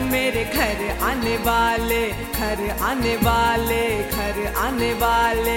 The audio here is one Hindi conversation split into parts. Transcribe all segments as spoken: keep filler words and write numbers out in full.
मेरे घर आने वाले, घर आने वाले, घर आने वाले।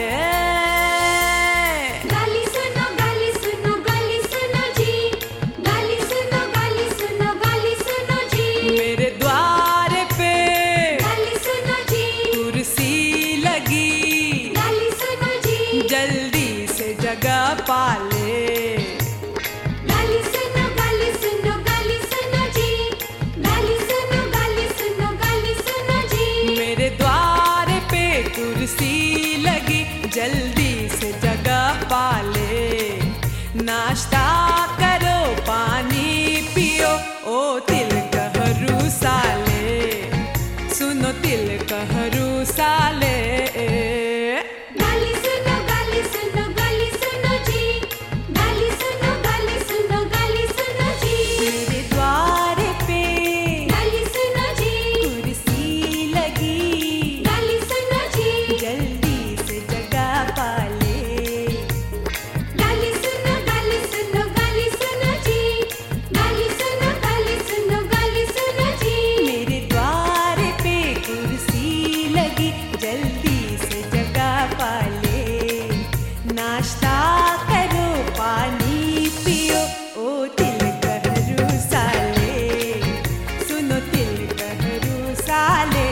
गाली सुनो गाली सुनो गाली सुनो जी, गाली सुनो गाली सुनो गाली सुनो जी। मेरे द्वार पे गाली सुनो जी, कुर्सी लगी, गाली सुनो जी। जल्दी से जगह पाले। गाली सुनो गाली सुनो गाली सुनो जी, गाली सुनो गाली सुनो गाली सुनो जी। मेरे द्वार पे कुर्सी लगी, जल्दी से जगह पाले। नाश्ता करो पानी पियो, ओ तिल कहरू साले, सुनो तिल कहरू साले। गाली सुनो गाली सुनो गाली सुनो जी, गाली सुनो गाली सुनो गाली सुनो जी। मेरे द्वार पे गाली सुनो जी, कुर्सी लगी, गाली सुनो जी। जल्दी से जगह पाले। गाली सुनो गाली सुनो गाली सुनो जी, गाली सुनो गाली सुनो गाली सुनो जी। मेरे द्वार पे कुर्सी लगी, जल्दी से जगह पाले। नाश्ता करो पानी पियो, ओ तिल कहरू साले, सुनो तिल कहरू साले।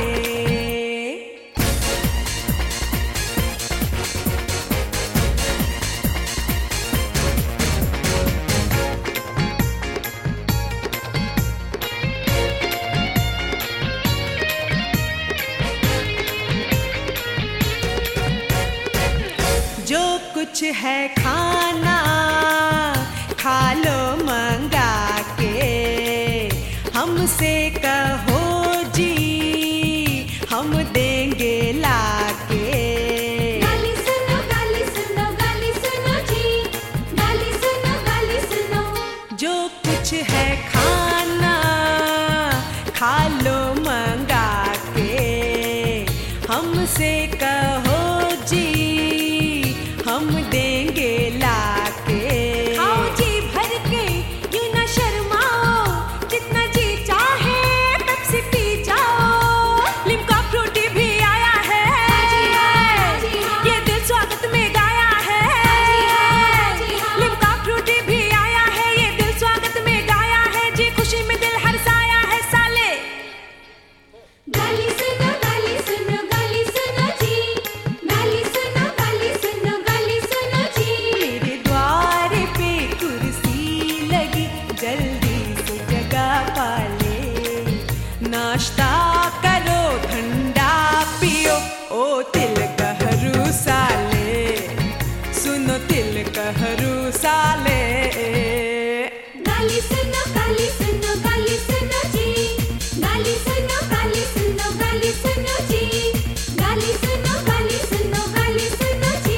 जो कुछ है खाना खा लो मंगा के, हमसे कहो जी हम देंगे लाके। गाली सुनो गाली सुनो गाली सुनो जी, गाली सुनो गाली सुनो। जो कुछ है खाना खा लो मंगा के, हमसे कहो जी हम देंगे लाके। खाओ जी भर के, यूं ना शर्माओ, जितना जी चाहे पेप्सी पी जाओ। लिम्का फ्रूटी भी आया है, जी हाँ, जी हाँ। ये दिल स्वागत में गाया है। जी हाँ, जी हाँ। लिम्का फ्रूटी भी आया है, ये दिल स्वागत में गाया है। जी खुशी में दिल हर्षाया है साले। गाली सुनो गाली सुनो गाली सुनो जी, गाली सुनो गाली सुनो गाली सुनो जी। मेरे द्वार पे कुर्सी लगी, जल्दी से जगह पाले। नाश्ता करो ठंडा पियो, ओ तिल कहरू साले, सुनो तिल कहरू साले। गाली सुनो गाली सुनो गाली सुनो जी, गाली सुनो गाली सुनो गाली सुनो जी, गाली सुनो गाली सुनो गाली सुनो जी।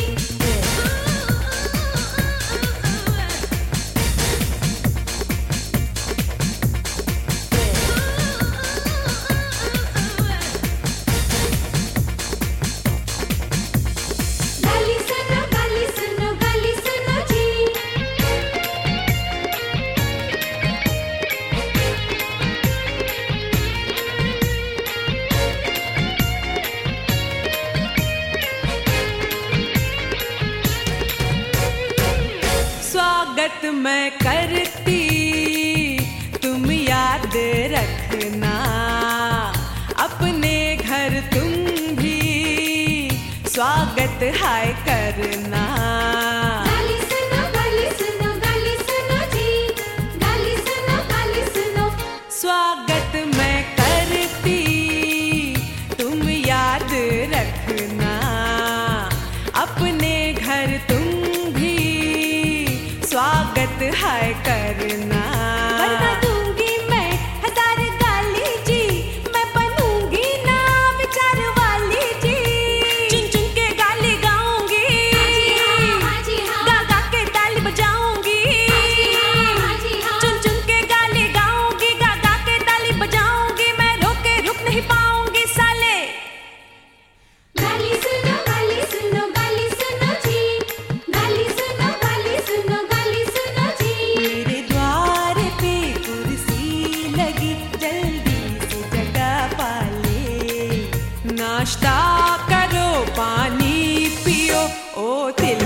गाली सुनो गाली सुनो गाली सुनो जी। स्वागत मैं करती, तुम याद रखना, अपने घर तुम भी स्वागत हाय करना। गाली सुनो गाली सुनो गाली सुनो जी, गाली सुनो गाली सुनो। स्वागत मैं करती, तुम याद रखना, अपने घर तुम भी स्वागत हाय करना। वरना दूंगी मैं हजार गाली जी, मैं बनूंगी ना विचार वाली जी। चुन चुन के गाली गाऊंगी, हाँ जी हाँ, हाँ ओ तिल